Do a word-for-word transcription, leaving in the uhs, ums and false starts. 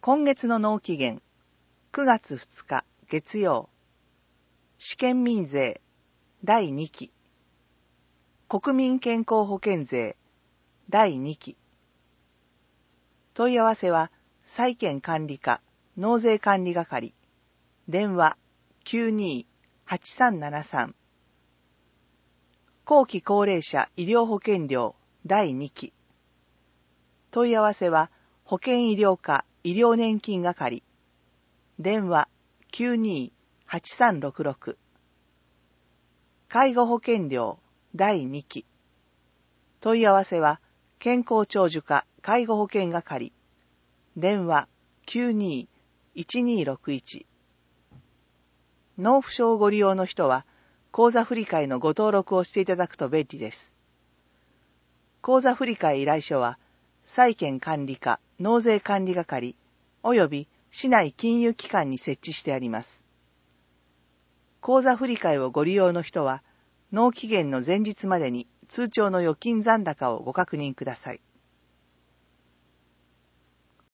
今月の納期限、くがつふつか月曜。試験民税だいにき。国民健康保険税だいにき。問い合わせは債権管理課納税管理係。電話 きゅうにーはちさんななさん。後期高齢者医療保険料だいにき。問い合わせは保険医療課医療年金係。電話 きゅうにーはちさんろくろく。介護保険料だいにき。問い合わせは健康長寿課介護保険係。電話 きゅうにーいちにーろくいち。納付書をご利用の人は口座振替のご登録をしていただくと便利です。口座振替依頼書は債権管理課納税管理係および市内金融機関に設置してあります。口座振替をご利用の人は納期限の前日までに通帳の預金残高をご確認ください。